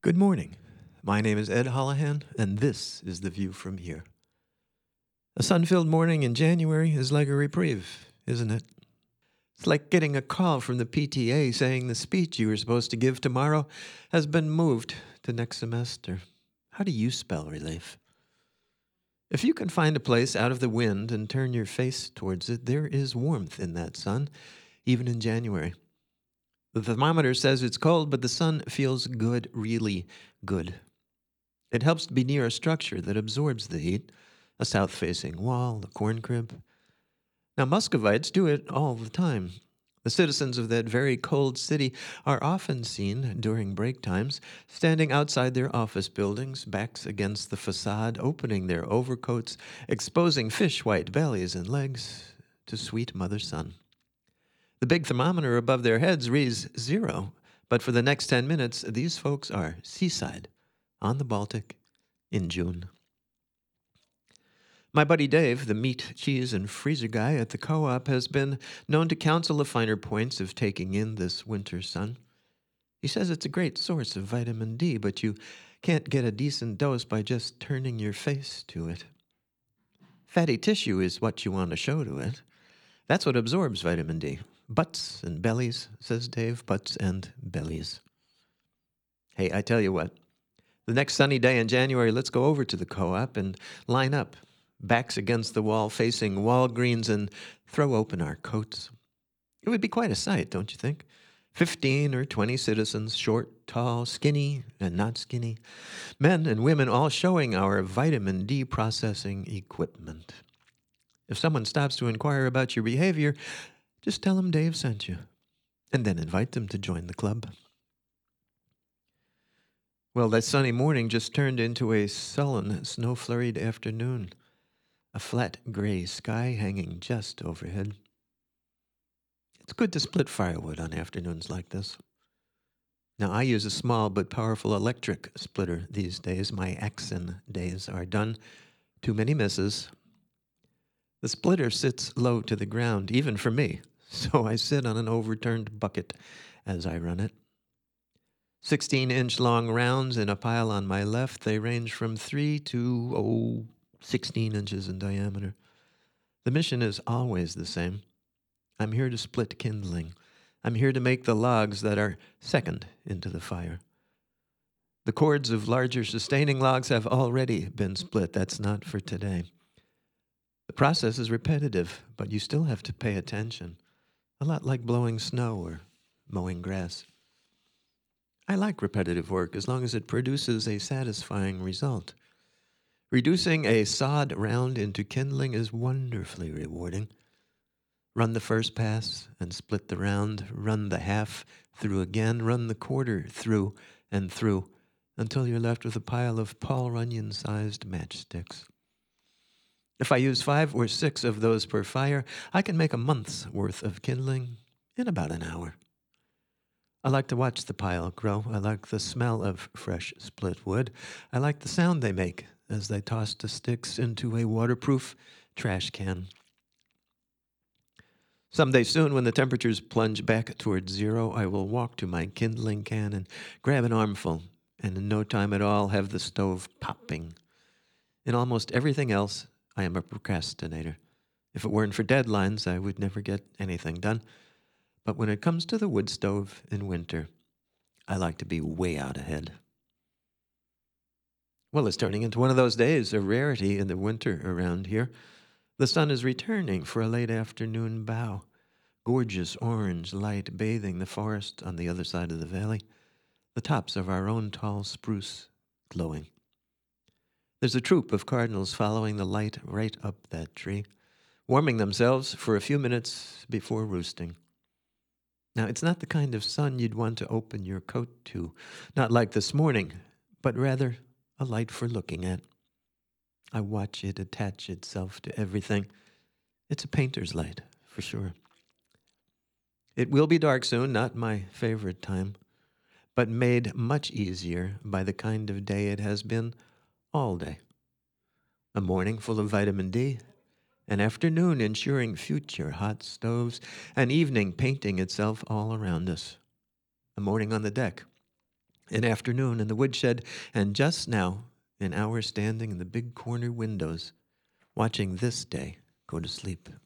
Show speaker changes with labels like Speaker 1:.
Speaker 1: Good morning. My name is Ed Holohan, and this is The View from Here. A sun-filled morning in January is like a reprieve, isn't it? It's like getting a call from the PTA saying the speech you were supposed to give tomorrow has been moved to next semester. How do you spell relief? If you can find a place out of the wind and turn your face towards it, there is warmth in that sun, even in January. The thermometer says it's cold, but the sun feels good, really good. It helps to be near a structure that absorbs the heat, a south-facing wall, a corn crib. Now, Muscovites do it all the time. The citizens of that very cold city are often seen during break times, standing outside their office buildings, backs against the facade, opening their overcoats, exposing fish-white bellies and legs to sweet mother sun. The big thermometer above their heads reads 0, but for the next 10 minutes, these folks are seaside, on the Baltic, in June. My buddy Dave, the meat, cheese, and freezer guy at the co-op, has been known to counsel the finer points of taking in this winter sun. He says it's a great source of vitamin D, but you can't get a decent dose by just turning your face to it. Fatty tissue is what you want to show to it. That's what absorbs vitamin D. Butts and bellies, says Dave, butts and bellies. Hey, I tell you what, the next sunny day in January, let's go over to the co-op and line up, backs against the wall, facing Walgreens, and throw open our coats. It would be quite a sight, don't you think? 15 or 20 citizens, short, tall, skinny, and not skinny, men and women all showing our vitamin D processing equipment. If someone stops to inquire about your behavior, just tell them Dave sent you, and then invite them to join the club. Well, that sunny morning just turned into a sullen, snow-flurried afternoon. A flat gray sky hanging just overhead. It's good to split firewood on afternoons like this. Now, I use a small but powerful electric splitter these days. My Axon days are done. Too many misses. The splitter sits low to the ground, even for me, so I sit on an overturned bucket as I run it. 16-inch long rounds in a pile on my left. They range from 3 to 16 inches in diameter. The mission is always the same. I'm here to split kindling. I'm here to make the logs that are second into the fire. The cords of larger sustaining logs have already been split. That's not for today. The process is repetitive, but you still have to pay attention. A lot like blowing snow or mowing grass. I like repetitive work as long as it produces a satisfying result. Reducing a sod round into kindling is wonderfully rewarding. Run the first pass and split the round, run the half through again, run the quarter through and through, until you're left with a pile of Paul Runyon-sized matchsticks. If I use 5 or 6 of those per fire, I can make a month's worth of kindling in about an hour. I like to watch the pile grow. I like the smell of fresh split wood. I like the sound they make as they toss the sticks into a waterproof trash can. Someday soon, when the temperatures plunge back towards 0, I will walk to my kindling can and grab an armful, and in no time at all have the stove popping. In almost everything else, I am a procrastinator. If it weren't for deadlines, I would never get anything done. But when it comes to the wood stove in winter, I like to be way out ahead. Well, it's turning into one of those days, a rarity in the winter around here. The sun is returning for a late afternoon bow. Gorgeous orange light bathing the forest on the other side of the valley. The tops of our own tall spruce glowing. There's a troop of cardinals following the light right up that tree, warming themselves for a few minutes before roosting. Now, it's not the kind of sun you'd want to open your coat to, not like this morning, but rather a light for looking at. I watch it attach itself to everything. It's a painter's light, for sure. It will be dark soon, not my favorite time, but made much easier by the kind of day it has been all day. A morning full of vitamin D, an afternoon ensuring future hot stoves, an evening painting itself all around us. A morning on the deck, an afternoon in the woodshed, and just now, an hour standing in the big corner windows, watching this day go to sleep.